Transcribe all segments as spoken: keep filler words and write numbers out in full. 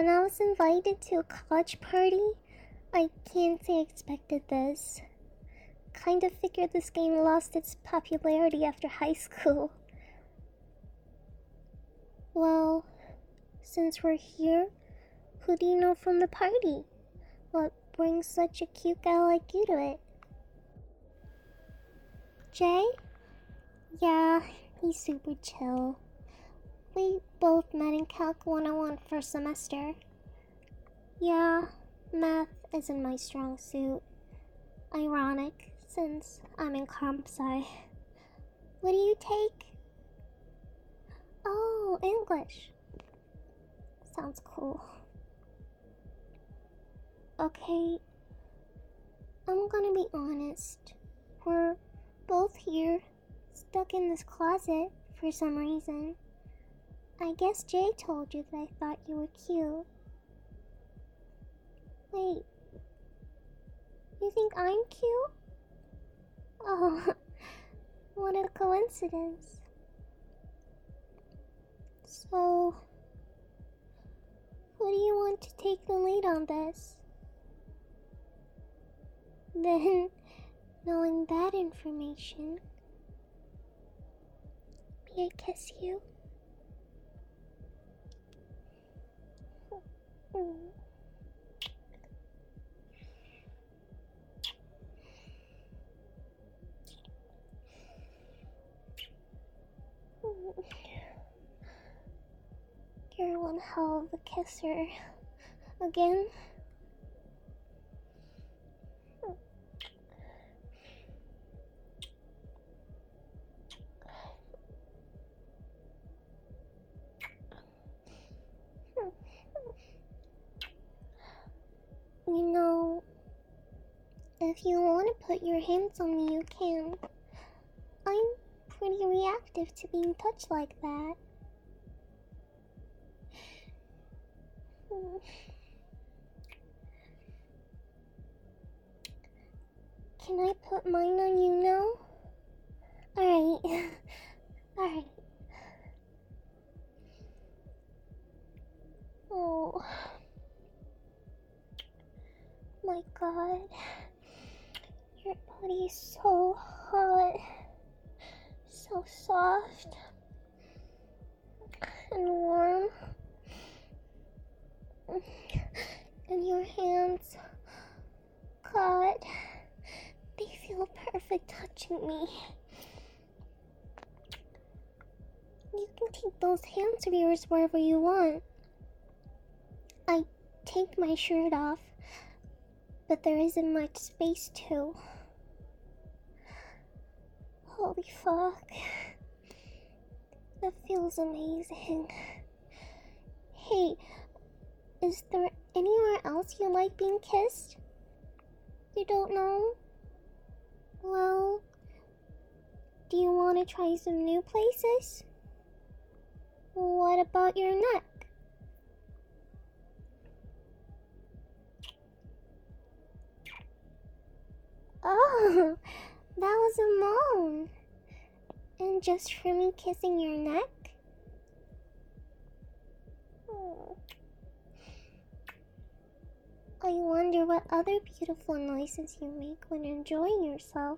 when I was invited to a college party, I can't say I expected this. Kind of figured this game lost its popularity after high school. Well, since we're here, who do you know from the party? What brings such a cute guy like you to it? Jay? Yeah, he's super chill. We both met in Calc one oh one first semester. Yeah, math isn't my strong suit. Ironic, since I'm in comp sci. What do you take? Oh, English. Sounds cool. Okay, I'm gonna be honest. We're both here, stuck in this closet for some reason. I guess Jay told you that I thought you were cute. Wait, you think I'm cute? Oh, what a coincidence. So, who do you want to take the lead on this? Then, knowing that information, may I kiss you? Mm. You're one hell of a kisser. Again? You know, if you want to put your hands on me, you can. I'm pretty reactive to being touched like that. Can I put mine on you now? Alright. Alright. Oh. My god. Your body is so hot. So soft. And warm. And your hands, God, they feel perfect touching me. You can take those hands of yours wherever you want. I take my shirt off, but there isn't much space to. Holy fuck. That feels amazing. Hey, is there anywhere else you like being kissed? You don't know? Well, do you want to try some new places? What about your neck? Oh, that was a moan. And just for me kissing your neck? Oh. I wonder what other beautiful noises you make when enjoying yourself.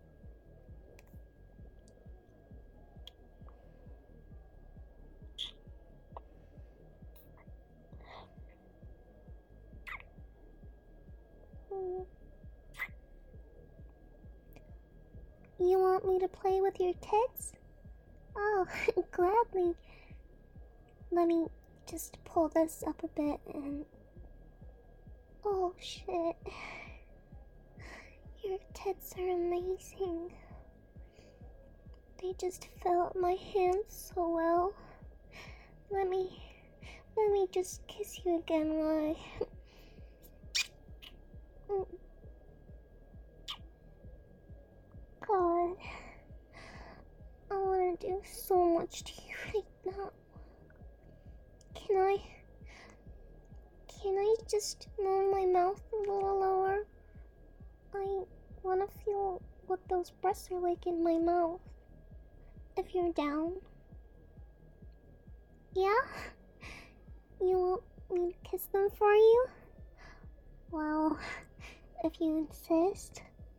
You want me to play with your tits? Oh, gladly. Let me just pull this up a bit and... Oh shit. Your tits are amazing. They just fill up my hands so well. Let me... Let me just kiss you again while I... God, I want to do so much to you right now. Can I... Can I just move my mouth a little lower? I want to feel what those breasts are like in my mouth. If you're down. Yeah? You me to kiss them for you? Well, if you insist.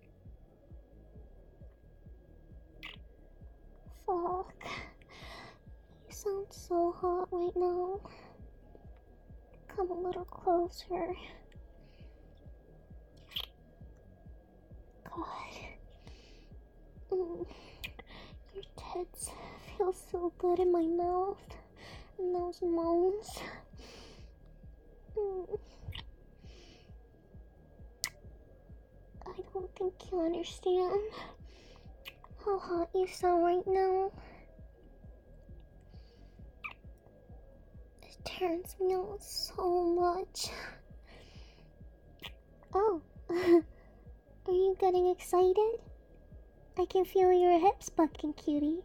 Fuck. You sound so hot right now. Come a little closer. God. Mm. Your tits feel so good in my mouth. And those moans. Mm. I don't think you understand how hot you sound right now. It turns me on so much. Oh, are you getting excited? I can feel your hips bucking, cutie.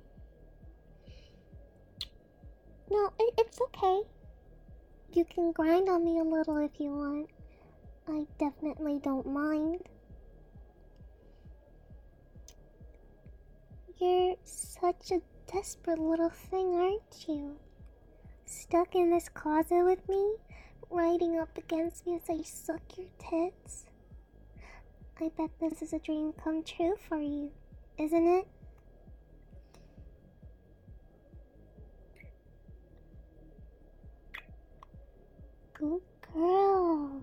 No, it, it's okay. You can grind on me a little if you want. I definitely don't mind. You're such a desperate little thing, aren't you? Stuck in this closet with me, riding up against me as I suck your tits. I bet this is a dream come true for you, isn't it? Good girl.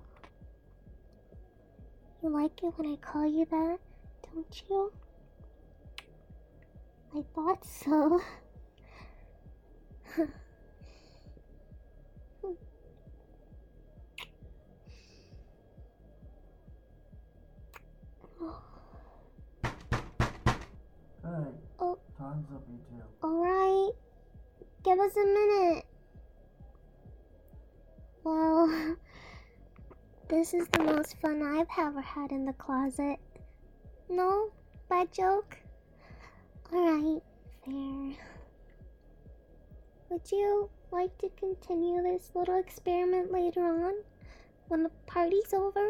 You like it when I call you that, don't you? I thought so. Hey, oh, time's up, you two. Alright, give us a minute. Well, this is the most fun I've ever had in the closet. No? Bad joke? Alright, fair. Would you like to continue this little experiment later on, when the party's over?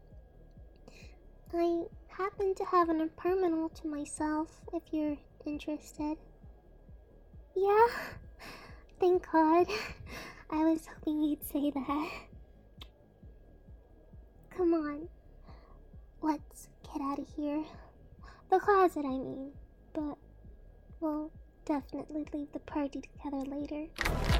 I happen to have an apartment all to myself, if you're interested. Yeah? Thank God. I was hoping you'd say that. Come on. Let's get out of here. The closet, I mean. But we'll definitely leave the party together later.